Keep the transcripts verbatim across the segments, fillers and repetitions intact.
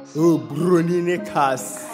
Oh, Bruni Nikas.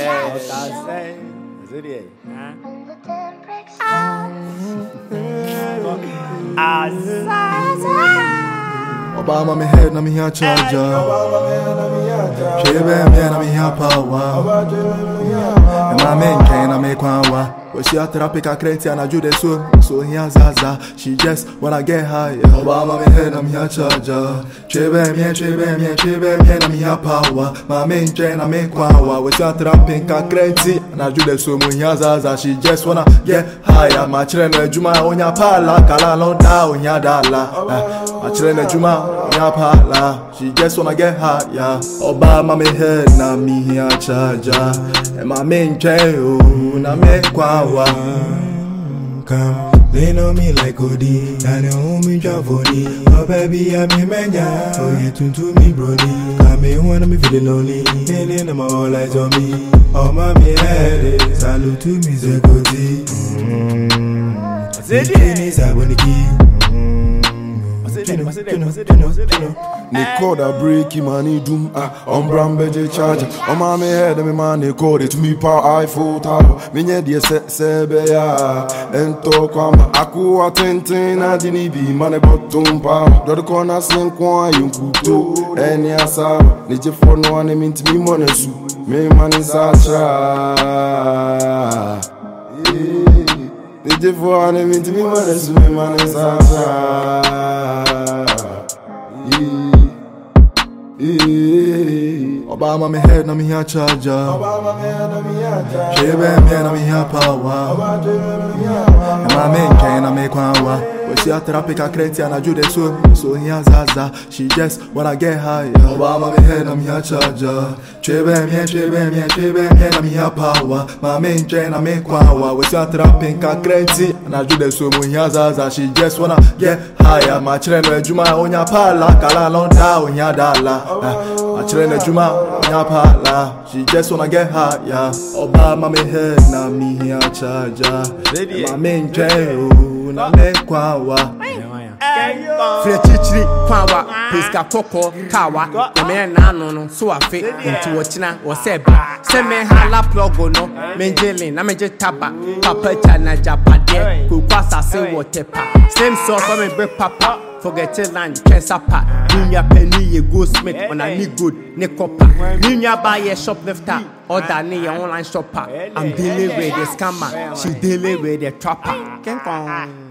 Obama me head na me here charger. Shebe me na me here power. And my main chain na me kwawa. But she a therapy a crazy and I do the so so here Zaza. She just wanna get high. Obama me head na me here charger. Shebe me shebe me shebe me na me here power. My main chain na me kwawa. But she a therapy a crazy and I do the so here Zaza. She just wanna get higher. My children juma onya pala kala no da onya dala. My children juma onya pala. She just wanna get higher. Obama me head na me here charger. And my main chain oh na me kwawa. Come, they know me like Odi, and they hold me Javoni. Oh baby, I'm a mania. Oh you tune to me, Brody. Come me wanna me feeling lonely. And then I'm all eyes on me. Oh mommy head, salute to me, Zegoti. Mmm, Zeddy, Zaboniki. They call that breaky money doom. Ah, on Brambeje charger. On my head, me man, they call it to me power iPhone tower. Minye dia se sebe ya. Ento kwamba akuwa tenten na dini bi mane bottom power. Do the corner sen kwa yunkuto. Eni asa, nije for no one minti mi monesu. Me mani sacha. Nije for one minti mi monesu. Me mani sacha. Obama me head na me here charger. Obama me head na me here charger. Shebe me na me here power. And my main chain na me kwawa. But she a therapy a crazy and I do the so so here Zaza. She just wanna get higher. Obama me head na me here charger. Shebe me shebe me shebe me na me here power. My main chain na me kwawa. But she a therapy a crazy and I do the so here Zaza. She just wanna get higher. My children juma onya pala kala no da onya dala. My children juma onya pala. She just wanna get higher. Obama me head na me here charger. My main chain oh na me kwawa. Flechichiri kwawa Piska koko kawa Eme na ano no so afe Inti wachina waseba Seme hala plogo no Menjeli na menje taba Papa chana japade Kukwasa se wotepa Same song for me break papa Forget it land Kensapa Ninya penny ye go smith On a ni good ni copper Ninya buy a shoplifter Order ni a online shopper I'm dealing with the scammer She dealing with the trapper Ken kong